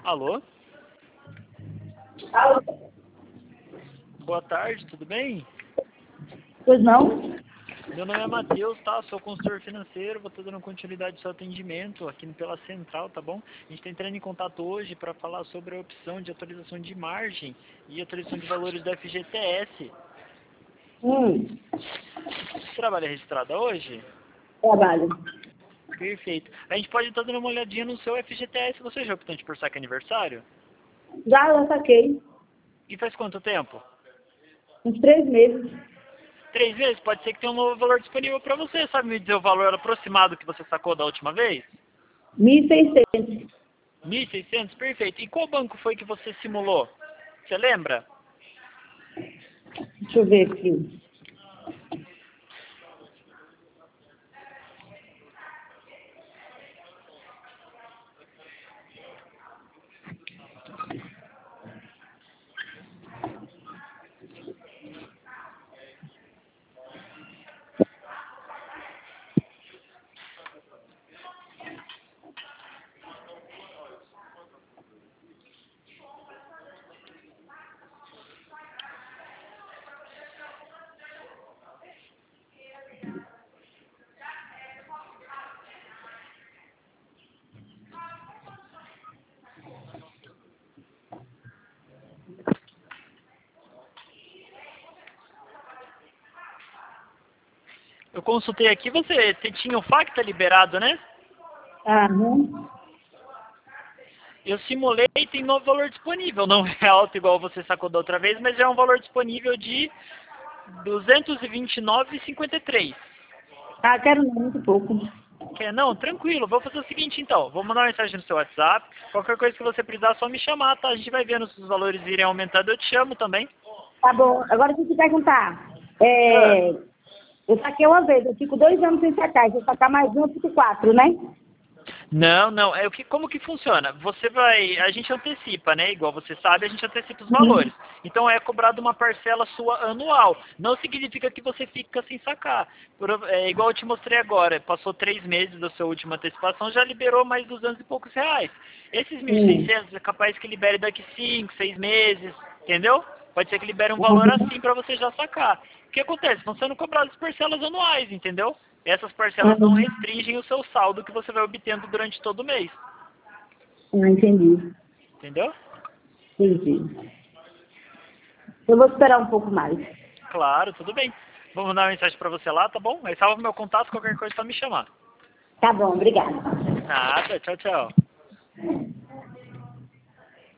Alô? Alô? Boa tarde, tudo bem? Pois não? Meu nome é Matheus, tá? Sou consultor financeiro, vou estar dando continuidade ao seu atendimento aqui pela Central, tá bom? A gente está entrando em contato hoje para falar sobre a opção de atualização de margem e atualização de valores do FGTS. Você trabalha registrada hoje? Trabalho. Perfeito. A gente pode estar dando uma olhadinha no seu FGTS. Você já é optante por saque aniversário? Já saquei. E faz quanto tempo? Uns 3 meses. 3 vezes? Pode ser que tenha um novo valor disponível para você. Sabe me dizer o valor aproximado que você sacou da última vez? 1.600. 1.600? Perfeito. E qual banco foi que você simulou? Você lembra? Deixa eu ver aqui. Eu consultei aqui, você tinha o Facta liberado, né? Aham. Eu simulei e tem novo valor disponível. Não é alto igual você sacou da outra vez, mas é um valor disponível de 229,53. Ah, quero não, muito pouco. Quer? Não, tranquilo. Vou fazer o seguinte então. Vou mandar uma mensagem no seu WhatsApp. Qualquer coisa que você precisar, é só me chamar, tá? A gente vai vendo se os valores irem aumentando. Eu te chamo também. Tá bom. Agora deixa eu te perguntar. Ah. Eu saquei uma vez, eu fico 2 anos sem sacar. Se eu sacar mais um, eu fico 4, né? Não, não. Como que funciona? A gente antecipa, né? Igual você sabe, a gente antecipa os Uhum. valores. Então é cobrado uma parcela sua anual. Não significa que você fica sem sacar. Igual eu te mostrei agora, passou 3 meses da sua última antecipação, já liberou mais 200 e poucos reais. Esses mil e Sim. seiscentos é capaz que libere daqui 5, 6 meses, entendeu? Pode ser que libere um valor assim para você já sacar. O que acontece? Estão sendo cobradas parcelas anuais, entendeu? Essas parcelas não Uhum. restringem o seu saldo que você vai obtendo durante todo o mês. Entendi. Entendeu? Entendi. Eu vou esperar um pouco mais. Claro, tudo bem. Vou mandar uma mensagem pra você lá, tá bom? Aí salva meu contato, qualquer coisa é só me chamar. Tá bom, obrigada. Nada, tchau, tchau.